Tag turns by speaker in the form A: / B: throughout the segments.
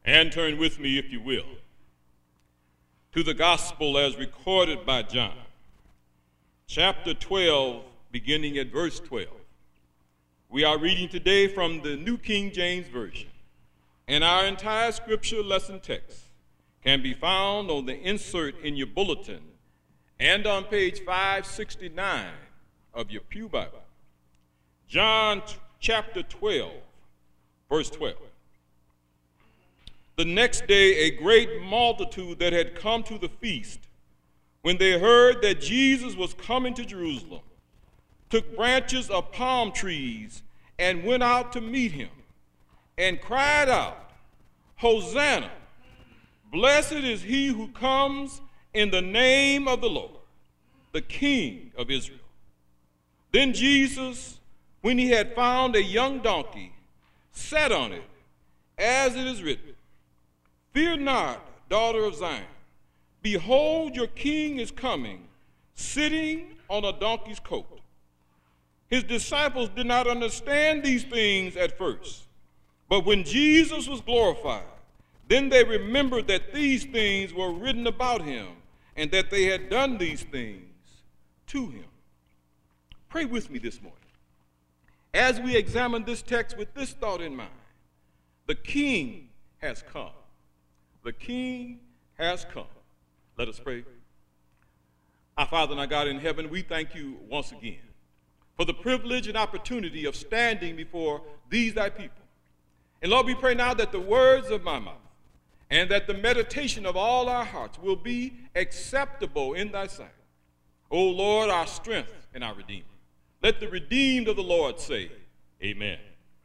A: And turn with me, if you will, to the gospel as recorded by John, chapter 12, beginning at verse 12. We are reading today from the New King James Version, and our entire scripture lesson text can be found on the insert in your bulletin and on page 569 of your pew Bible. John chapter 12, verse 12. The next day, a great multitude that had come to the feast, when they heard that Jesus was coming to Jerusalem, took branches of palm trees and went out to meet him, and cried out, "Hosanna! Blessed is he who comes in the name of the Lord, the King of Israel." Then Jesus, when he had found a young donkey, sat on it, as it is written, "Fear not, daughter of Zion. Behold, your king is coming, sitting on a donkey's coat." His disciples did not understand these things at first. But when Jesus was glorified, then they remembered that these things were written about him and that they had done these things to him. Pray with me this morning as we examine this text with this thought in mind. The King has come. The King has come. Let us pray. Our Father and our God in heaven, we thank you once again for the privilege and opportunity of standing before these thy people. And Lord, we pray now that the words of my mouth and that the meditation of all our hearts will be acceptable in thy sight. O Lord, our strength and our Redeemer. Let the redeemed of the Lord say, Amen.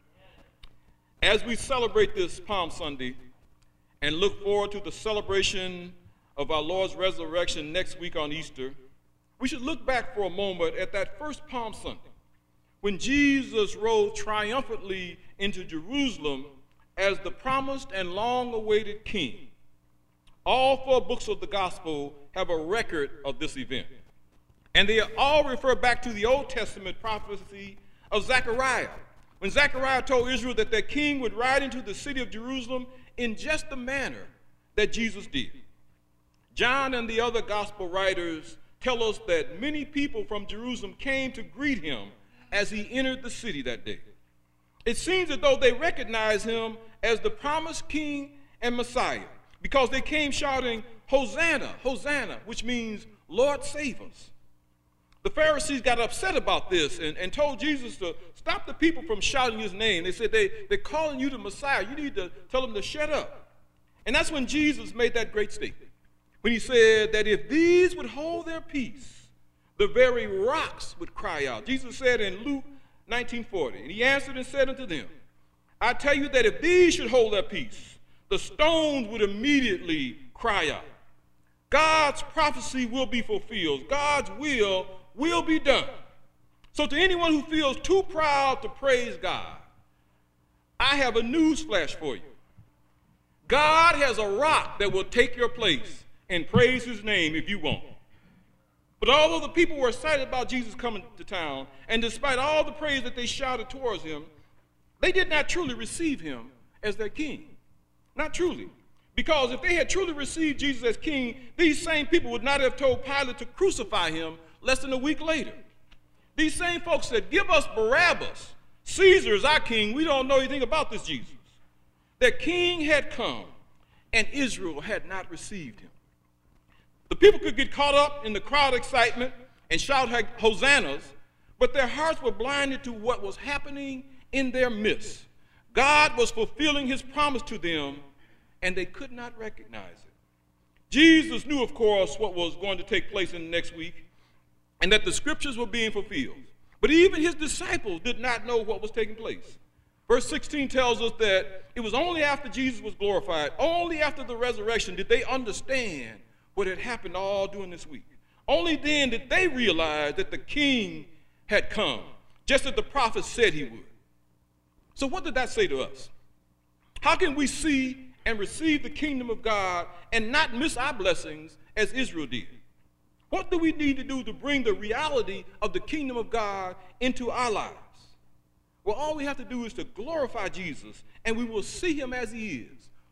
A: As we celebrate this Palm Sunday and look forward to the celebration of our Lord's resurrection next week on Easter, we should look back for a moment at that first Palm Sunday when Jesus rode triumphantly into Jerusalem as the promised and long-awaited King. All four books of the gospel have a record of this event, and they all refer back to the Old Testament prophecy of Zechariah, when Zechariah told Israel that their king would ride into the city of Jerusalem in just the manner that Jesus did. John and the other gospel writers tell us that many people from Jerusalem came to greet him as he entered the city that day. It seems as though they recognized him as the promised king and Messiah because they came shouting, "Hosanna, Hosanna," which means, "Lord, save us." The Pharisees got upset about this and told Jesus to stop the people from shouting his name. They said, they're calling you the Messiah. You need to tell them to shut up. And that's when Jesus made that great statement, when he said that if these would hold their peace, the very rocks would cry out. Jesus said in Luke 19:40, and he answered and said unto them, "I tell you that if these should hold their peace, the stones would immediately cry out." God's prophecy will be fulfilled. God's will be done. So to anyone who feels too proud to praise God, I have a news flash for you. God has a rock that will take your place and praise his name if you won't. But although the people were excited about Jesus coming to town, and despite all the praise that they shouted towards him, they did not truly receive him as their king. Not truly. Because if they had truly received Jesus as king, these same people would not have told Pilate to crucify him less than a week later. These same folks said, "Give us Barabbas. Caesar is our king. We don't know anything about this Jesus." Their king had come, and Israel had not received him. The people could get caught up in the crowd excitement and shout hosannas, but their hearts were blinded to what was happening in their midst. God was fulfilling his promise to them, and they could not recognize it. Jesus knew, of course, what was going to take place in the next week, and that the scriptures were being fulfilled. But even his disciples did not know what was taking place. Verse 16 tells us that it was only after Jesus was glorified, only after the resurrection, did they understand what had happened all during this week. Only then did they realize that the king had come, just as the prophet said he would. So what did that say to us? How can we see and receive the kingdom of God and not miss our blessings as Israel did? What do we need to do to bring the reality of the kingdom of God into our lives? Well, all we have to do is to glorify Jesus, and we will see him as he is,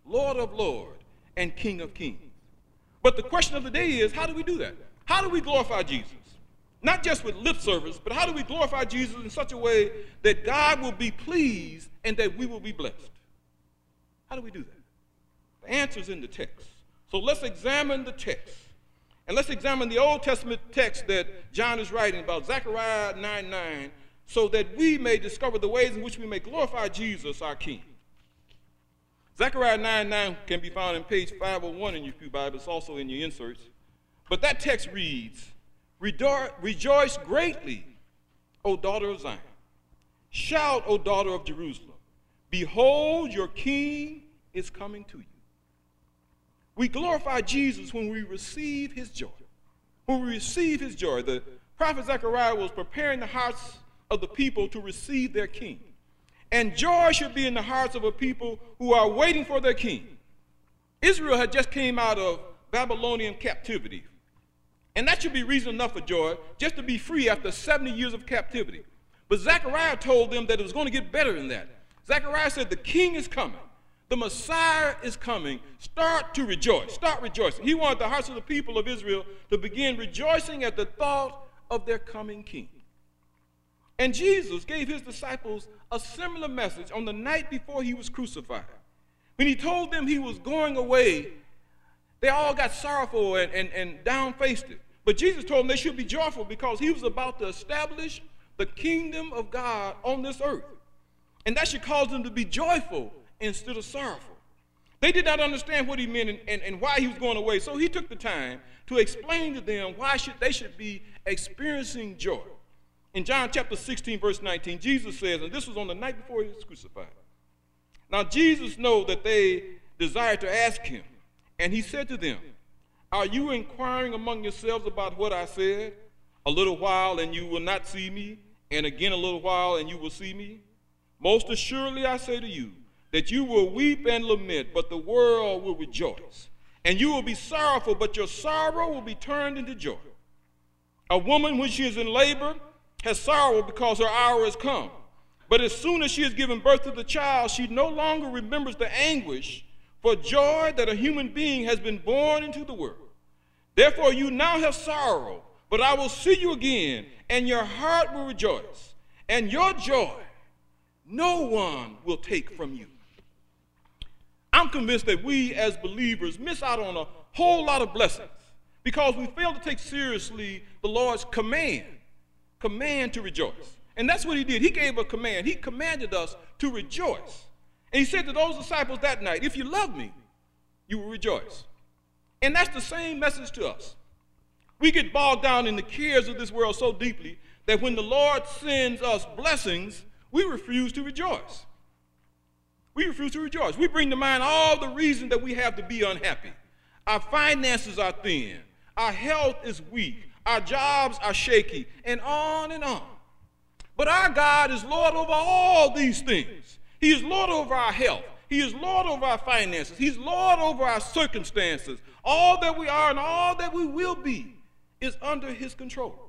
A: Lord of lords, and King of kings. But the question of the day is, how do we do that? How do we glorify Jesus? Not just with lip service, but how do we glorify Jesus in such a way that God will be pleased and that we will be blessed? How do we do that? The answer is in the text. So let's examine the text. And let's examine the Old Testament text that John is writing about, Zechariah 9:9, so that we may discover the ways in which we may glorify Jesus, our King. Zechariah 9:9 can be found in page 501 in your pew Bible. It's also in your inserts. But that text reads, "Rejoice greatly, O daughter of Zion. Shout, O daughter of Jerusalem. Behold, your king is coming to you." We glorify Jesus when we receive his joy. When we receive his joy, the prophet Zechariah was preparing the hearts of the people to receive their king. And joy should be in the hearts of a people who are waiting for their king. Israel had just came out of Babylonian captivity. And that should be reason enough for joy, just to be free after 70 years of captivity. But Zechariah told them that it was going to get better than that. Zechariah said, the king is coming. The Messiah is coming. Start to rejoice. Start rejoicing. He wanted the hearts of the people of Israel to begin rejoicing at the thought of their coming king. And Jesus gave his disciples a similar message on the night before he was crucified. When he told them he was going away, they all got sorrowful and down-faced it. But Jesus told them they should be joyful because he was about to establish the kingdom of God on this earth. And that should cause them to be joyful instead of sorrowful. They did not understand what he meant and why he was going away. So he took the time to explain to them why they should be experiencing joy. In John chapter 16, verse 19, Jesus says, and this was on the night before he was crucified. Now Jesus knew that they desired to ask him, and he said to them, "Are you inquiring among yourselves about what I said? A little while and you will not see me, and again a little while and you will see me? Most assuredly I say to you, that you will weep and lament, but the world will rejoice. And you will be sorrowful, but your sorrow will be turned into joy. A woman, when she is in labor, has sorrow because her hour has come. But as soon as she has given birth to the child, she no longer remembers the anguish for joy that a human being has been born into the world. Therefore you now have sorrow, but I will see you again, and your heart will rejoice. And your joy no one will take from you." I'm convinced that we as believers miss out on a whole lot of blessings because we fail to take seriously the Lord's command to rejoice. And that's what he did. He gave a command. He commanded us to rejoice. And he said to those disciples that night, if you love me, you will rejoice. And that's the same message to us. We get bogged down in the cares of this world so deeply that when the Lord sends us blessings, we refuse to rejoice. We refuse to rejoice. We bring to mind all the reasons that we have to be unhappy. Our finances are thin. Our health is weak. Our jobs are shaky, and on and on. But our God is Lord over all these things. He is Lord over our health. He is Lord over our finances. He's Lord over our circumstances. All that we are and all that we will be is under his control.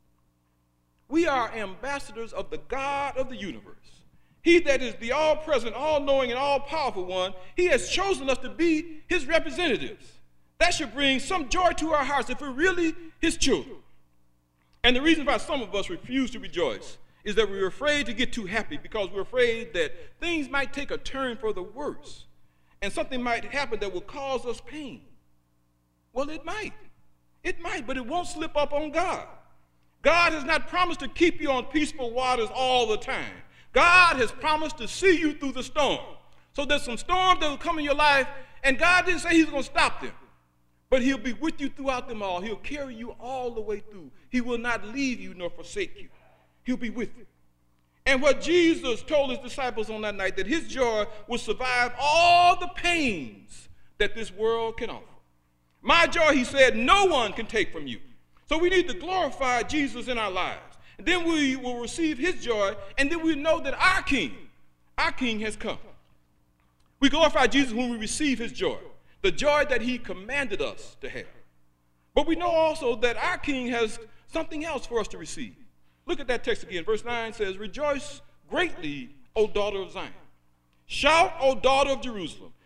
A: We are ambassadors of the God of the universe. He that is the all-present, all-knowing, and all-powerful one, he has chosen us to be his representatives. That should bring some joy to our hearts if we're really his children. And the reason why some of us refuse to rejoice is that we're afraid to get too happy because we're afraid that things might take a turn for the worse and something might happen that will cause us pain. Well, it might. It might, but it won't slip up on God. God has not promised to keep you on peaceful waters all the time. God has promised to see you through the storm. So there's some storms that will come in your life, and God didn't say he's going to stop them. But he'll be with you throughout them all. He'll carry you all the way through. He will not leave you nor forsake you. He'll be with you. And what Jesus told his disciples on that night, that his joy will survive all the pains that this world can offer. My joy, he said, no one can take from you. So we need to glorify Jesus in our lives. And then we will receive his joy, and then we know that our King has come. We glorify Jesus when we receive his joy, the joy that he commanded us to have. But we know also that our King has something else for us to receive. Look at that text again. Verse 9 says, "Rejoice greatly, O daughter of Zion. Shout, O daughter of Jerusalem.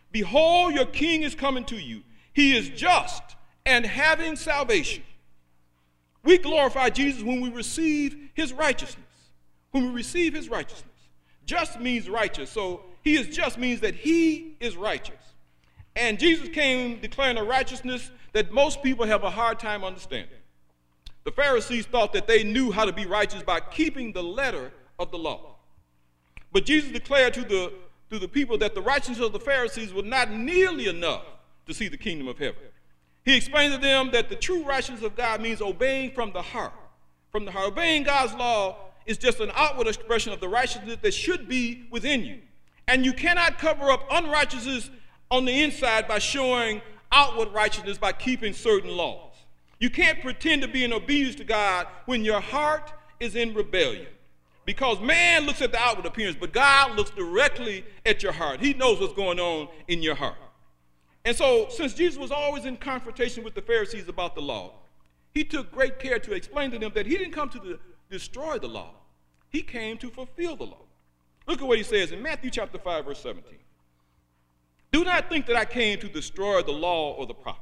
A: Behold, your king is coming to you. He is just and having salvation. We glorify Jesus when we receive his righteousness. When we receive his righteousness. Just means righteous. So he is just means that he is righteous. And Jesus came declaring a righteousness that most people have a hard time understanding. The Pharisees thought that they knew how to be righteous by keeping the letter of the law. But Jesus declared to the people that the righteousness of the Pharisees was not nearly enough to see the kingdom of heaven. He explained to them that the true righteousness of God means obeying from the heart. From the heart. Obeying God's law is just an outward expression of the righteousness that should be within you. And you cannot cover up unrighteousness on the inside by showing outward righteousness by keeping certain laws. You can't pretend to be in obedience to God when your heart is in rebellion. Because man looks at the outward appearance, but God looks directly at your heart. He knows what's going on in your heart. And so, since Jesus was always in confrontation with the Pharisees about the law, he took great care to explain to them that he didn't come to destroy the law. He came to fulfill the law. Look at what he says in Matthew chapter 5, verse 17. Do not think that I came to destroy the law or the prophets.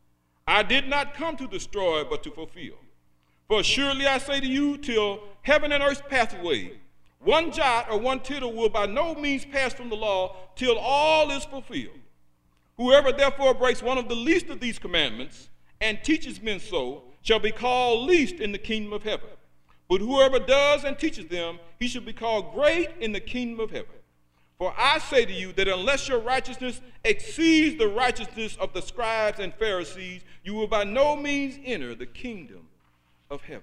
A: I did not come to destroy, but to fulfill. For surely I say to you, till heaven and earth pass away, one jot or one tittle will by no means pass from the law till all is fulfilled. Whoever therefore breaks one of the least of these commandments and teaches men so shall be called least in the kingdom of heaven. But whoever does and teaches them, he shall be called great in the kingdom of heaven. For I say to you that unless your righteousness exceeds the righteousness of the scribes and Pharisees, you will by no means enter the kingdom of heaven.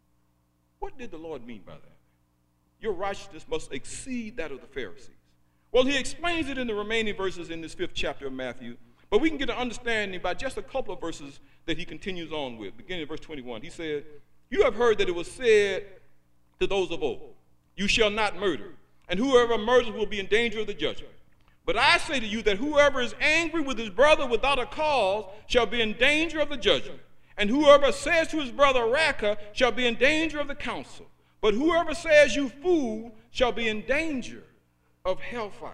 A: What did the Lord mean by that? Your righteousness must exceed that of the Pharisees. Well, he explains it in the remaining verses in this 5th chapter of Matthew, but we can get an understanding by just a couple of verses that he continues on with. Beginning in verse 21, he said, you have heard that it was said to those of old, you shall not murder, and whoever murders will be in danger of the judgment. But I say to you that whoever is angry with his brother without a cause shall be in danger of the judgment. And whoever says to his brother, Raca, shall be in danger of the council. But whoever says, you fool, shall be in danger of hellfire.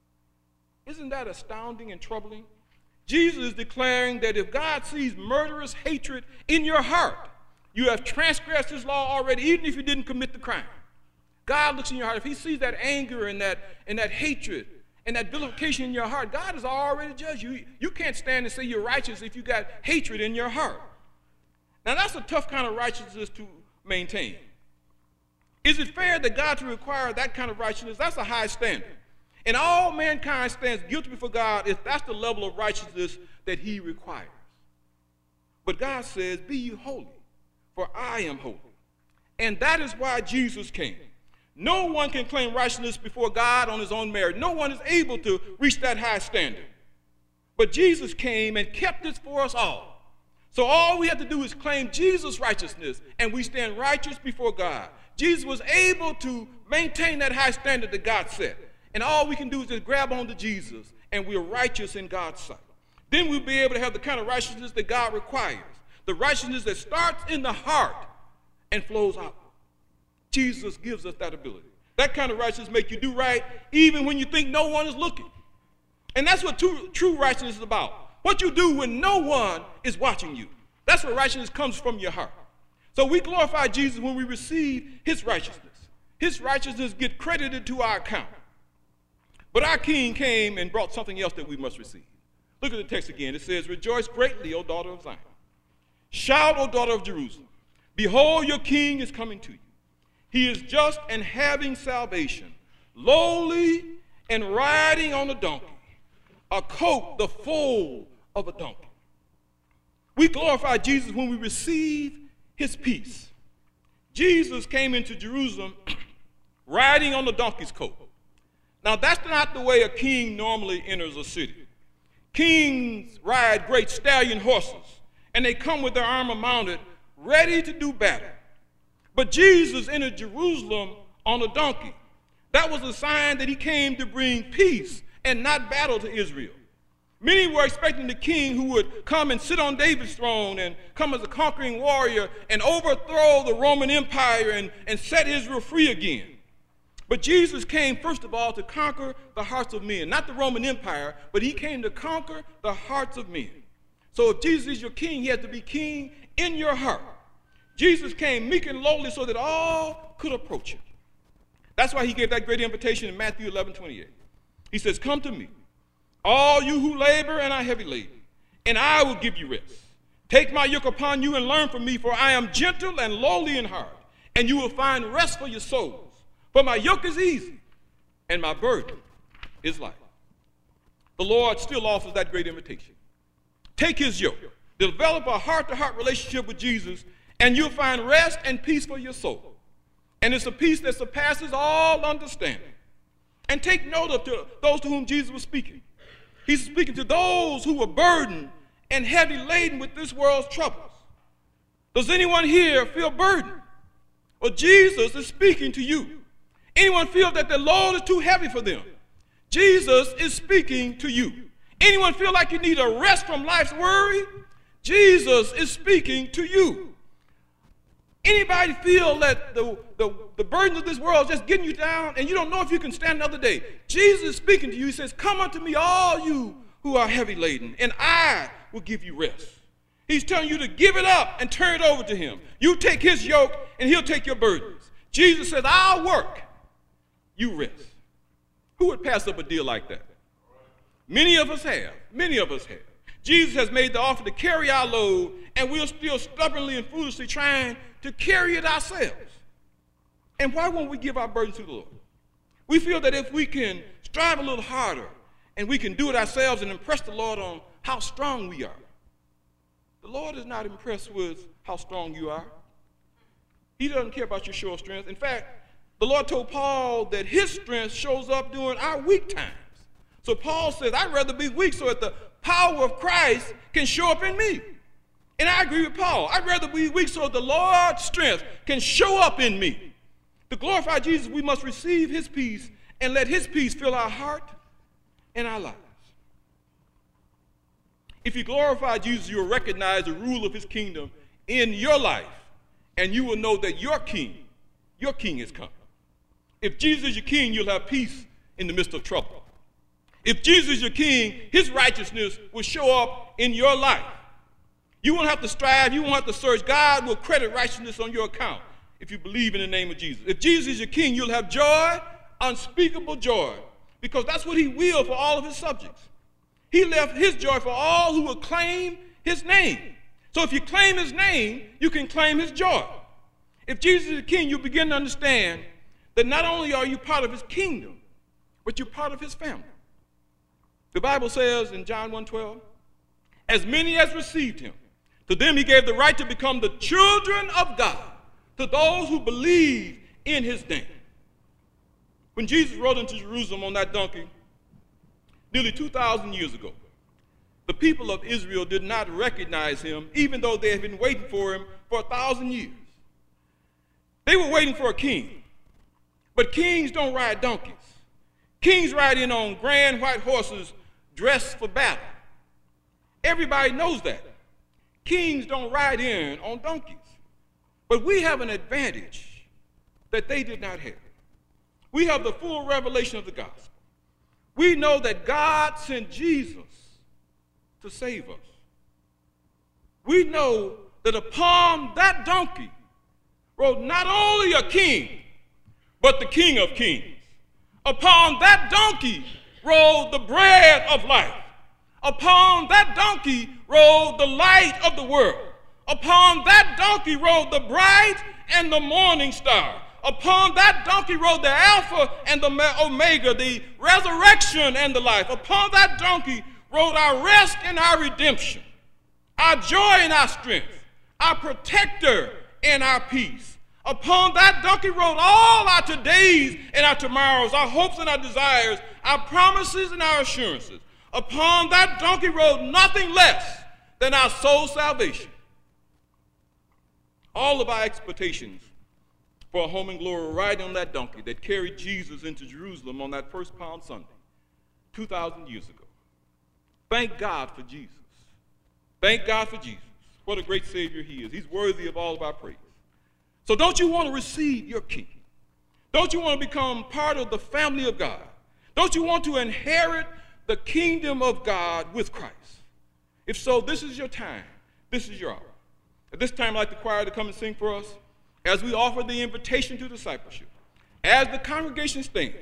A: Isn't that astounding and troubling? Jesus is declaring that if God sees murderous hatred in your heart, you have transgressed his law already, even if you didn't commit the crime. God looks in your heart. If he sees that anger and that hatred and that vilification in your heart, God has already judged you. You can't stand and say you're righteous if you got hatred in your heart. Now, that's a tough kind of righteousness to maintain. Is it fair that God to require that kind of righteousness? That's a high standard. And all mankind stands guilty before God if that's the level of righteousness that he requires. But God says, be ye holy, for I am holy. And that is why Jesus came. No one can claim righteousness before God on his own merit. No one is able to reach that high standard. But Jesus came and kept this for us all. So all we have to do is claim Jesus' righteousness, and we stand righteous before God. Jesus was able to maintain that high standard that God set. And all we can do is just grab on to Jesus, and we're righteous in God's sight. Then we'll be able to have the kind of righteousness that God requires. The righteousness that starts in the heart and flows out. Jesus gives us that ability. That kind of righteousness makes you do right even when you think no one is looking. And that's what true righteousness is about. What you do when no one is watching you. That's where righteousness comes from your heart. So we glorify Jesus when we receive his righteousness. His righteousness gets credited to our account. But our King came and brought something else that we must receive. Look at the text again. It says, rejoice greatly, O daughter of Zion. Shout, O daughter of Jerusalem. Behold, your King is coming to you. He is just and having salvation, lowly and riding on a donkey, a coat the foal of a donkey. We glorify Jesus when we receive his peace. Jesus came into Jerusalem riding on the donkey's coat. Now, that's not the way a king normally enters a city. Kings ride great stallion horses, and they come with their armor mounted, ready to do battle. But Jesus entered Jerusalem on a donkey. That was a sign that he came to bring peace and not battle to Israel. Many were expecting the king who would come and sit on David's throne and come as a conquering warrior and overthrow the Roman Empire and set Israel free again. But Jesus came, first of all, to conquer the hearts of men. Not the Roman Empire, but he came to conquer the hearts of men. So if Jesus is your king, he has to be king in your heart. Jesus came meek and lowly so that all could approach him. That's why he gave that great invitation in Matthew 11:28. He says, come to me, all you who labor and are heavy laden, and I will give you rest. Take my yoke upon you and learn from me, for I am gentle and lowly in heart, and you will find rest for your souls. For my yoke is easy, and my burden is light. The Lord still offers that great invitation. Take his yoke, develop a heart-to-heart relationship with Jesus, and you'll find rest and peace for your soul. And it's a peace that surpasses all understanding. And take note of those to whom Jesus was speaking. He's speaking to those who were burdened and heavy laden with this world's troubles. Does anyone here feel burdened? Well, Jesus is speaking to you. Anyone feel that the load is too heavy for them? Jesus is speaking to you. Anyone feel like you need a rest from life's worry? Jesus is speaking to you. Anybody feel that the burdens of this world is just getting you down and you don't know if you can stand another day? Jesus is speaking to you. He says, come unto me, all you who are heavy laden, and I will give you rest. He's telling you to give it up and turn it over to him. You take his yoke and he'll take your burdens. Jesus says, I'll work, you rest. Who would pass up a deal like that? Many of us have. Many of us have. Jesus has made the offer to carry our load, and we're still stubbornly and foolishly trying to carry it ourselves. And why won't we give our burden to the Lord? We feel that if we can strive a little harder and we can do it ourselves and impress the Lord on how strong we are. The Lord is not impressed with how strong you are. He doesn't care about your show of strength. In fact, the Lord told Paul that his strength shows up during our weak times. So Paul says, I'd rather be weak so that the power of Christ can show up in me. And I agree with Paul. I'd rather be weak so that the Lord's strength can show up in me. To glorify Jesus, we must receive his peace and let his peace fill our heart and our lives. If you glorify Jesus, you'll recognize the rule of his kingdom in your life, and you will know that your king is coming. If Jesus is your king, you'll have peace in the midst of trouble. If Jesus is your king, his righteousness will show up in your life. You won't have to strive. You won't have to search. God will credit righteousness on your account if you believe in the name of Jesus. If Jesus is your king, you'll have joy, unspeakable joy, because that's what he will for all of his subjects. He left his joy for all who will claim his name. So if you claim his name, you can claim his joy. If Jesus is the king, you begin to understand that not only are you part of his kingdom, but you're part of his family. The Bible says in John 1:12, as many as received him, to them he gave the right to become the children of God, to those who believe in his name. When Jesus rode into Jerusalem on that donkey, nearly 2,000 years ago, the people of Israel did not recognize him, even though they had been waiting for him for 1,000 years. They were waiting for a king. But kings don't ride donkeys. Kings ride in on grand white horses dressed for battle. Everybody knows that. Kings don't ride in on donkeys. But we have an advantage that they did not have. We have the full revelation of the gospel. We know that God sent Jesus to save us. We know that upon that donkey rode not only a king, but the King of Kings. Upon that donkey rode the bread of life. Upon that donkey rode the light of the world. Upon that donkey rode the bright and the morning star. Upon that donkey rode the Alpha and the Omega, the resurrection and the life. Upon that donkey rode our rest and our redemption, our joy and our strength, our protector and our peace. Upon that donkey rode all our todays and our tomorrows, our hopes and our desires, our promises and our assurances. Upon that donkey rode nothing less than our soul salvation. All of our expectations for a home in glory riding on that donkey that carried Jesus into Jerusalem on that first Palm Sunday 2,000 years ago. Thank God for Jesus. Thank God for Jesus. What a great Savior he is. He's worthy of all of our praise. So don't you want to receive your king? Don't you want to become part of the family of God? Don't you want to inherit the kingdom of God with Christ? If so, this is your time. This is your hour. At this time, I'd like the choir to come and sing for us as we offer the invitation to discipleship. As the congregation stands,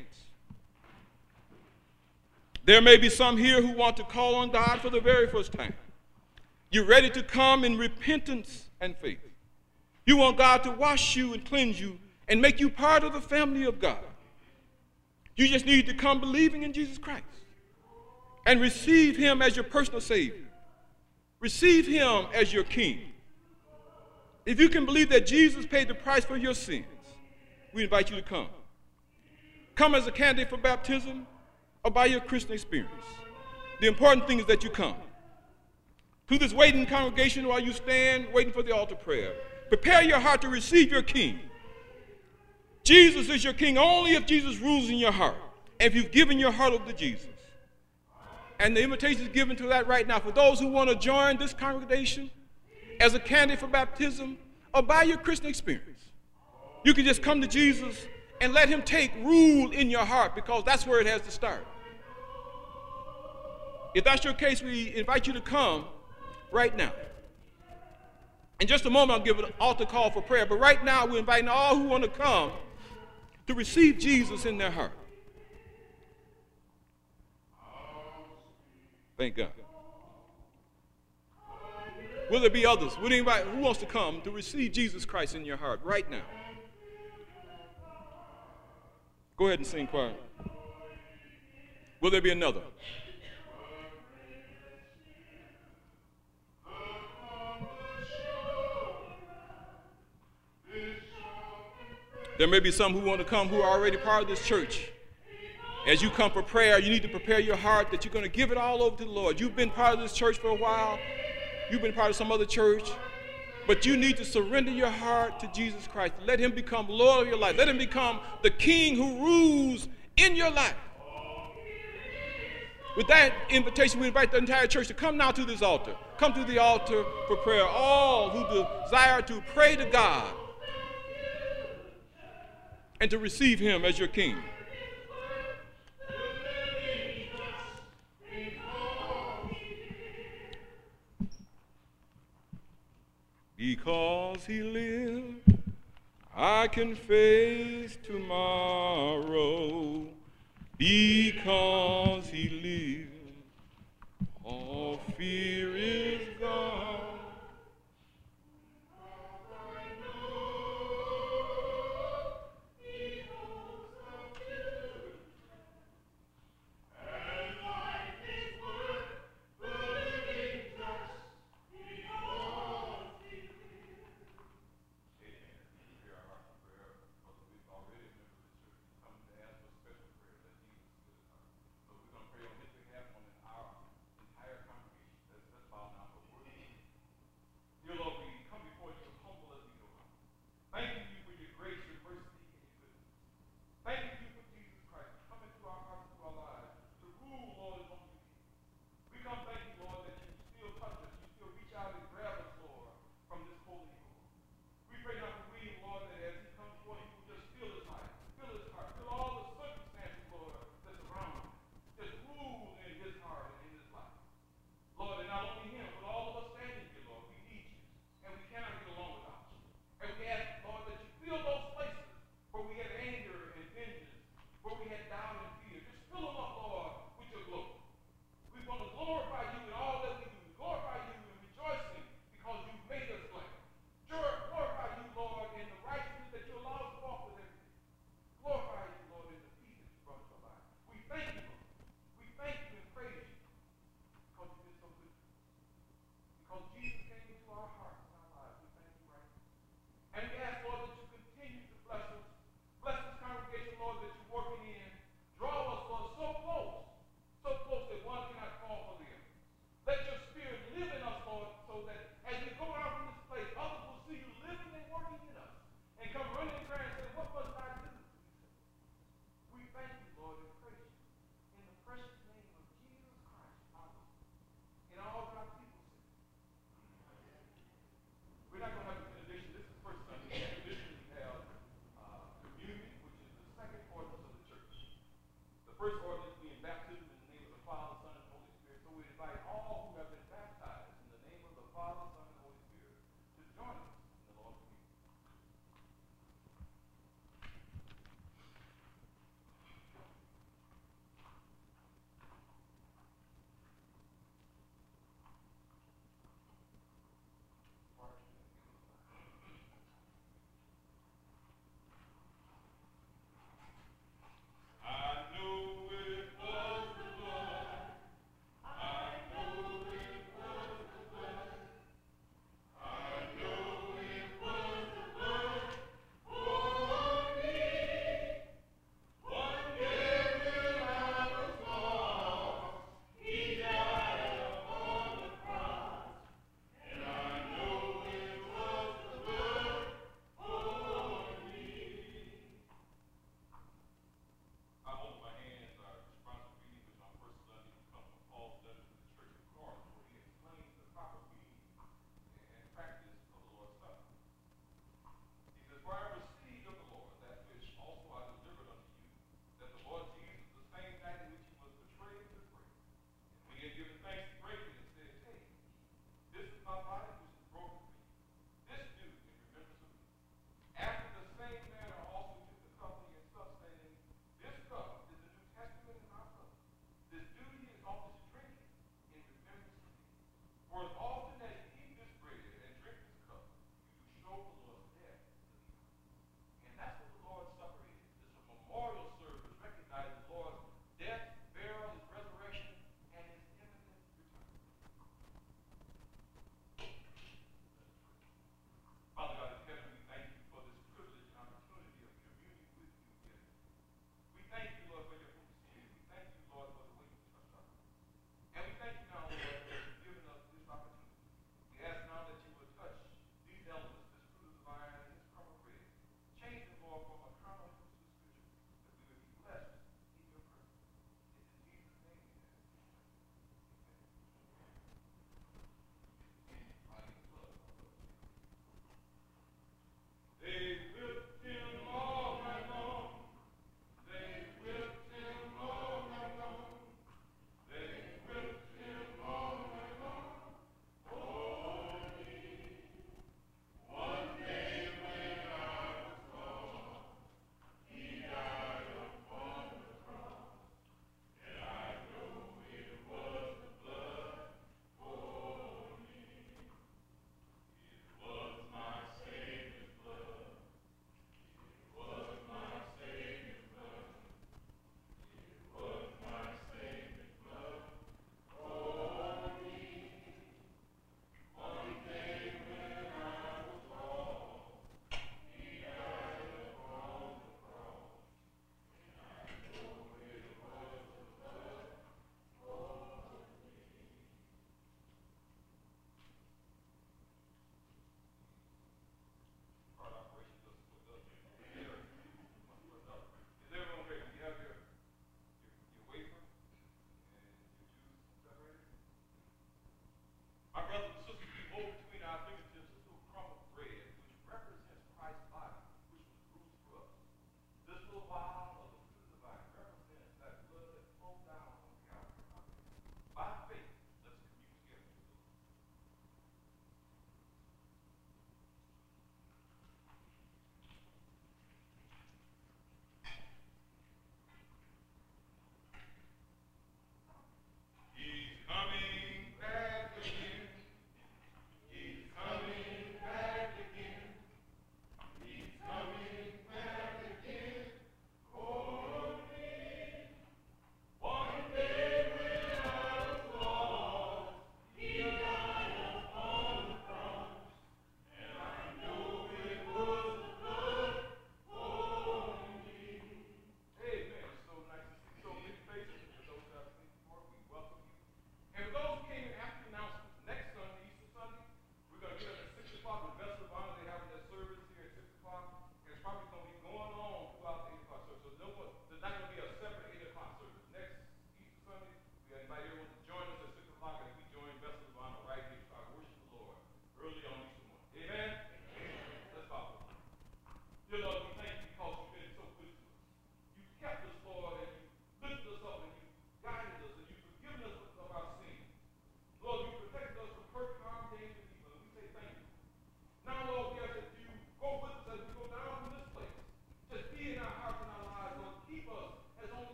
A: there may be some here who want to call on God for the very first time. You're ready to come in repentance and faith. You want God to wash you and cleanse you and make you part of the family of God. You just need to come believing in Jesus Christ and receive him as your personal Savior. Receive him as your King. If you can believe that Jesus paid the price for your sins, we invite you to come. Come as a candidate for baptism or by your Christian experience. The important thing is that you come. To this waiting congregation while you stand waiting for the altar prayer, prepare your heart to receive your King. Jesus is your King only if Jesus rules in your heart, and if you've given your heart over to Jesus. And the invitation is given to that right now. For those who want to join this congregation as a candidate for baptism or by your Christian experience, you can just come to Jesus and let him take rule in your heart, because that's where it has to start. If that's your case, we invite you to come right now. In just a moment, I'll give an altar call for prayer. But right now, we're inviting all who want to come to receive Jesus in their heart. Thank God. Will there be others? Will anybody who wants to come to receive Jesus Christ in your heart right now? Go ahead and sing, choir. Will there be another? There may be some who want to come who are already part of this church. As you come for prayer, you need to prepare your heart that you're going to give it all over to the Lord. You've been part of this church for a while. You've been part of some other church. But you need to surrender your heart to Jesus Christ. Let him become Lord of your life. Let him become the King who rules in your life. With that invitation, we invite the entire church to come now to this altar. Come to the altar for prayer. All who desire to pray to God and to receive him as your King. Because he lived, I can face tomorrow. Because he lived, all fear is gone.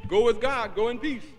A: Go with God. Go in peace.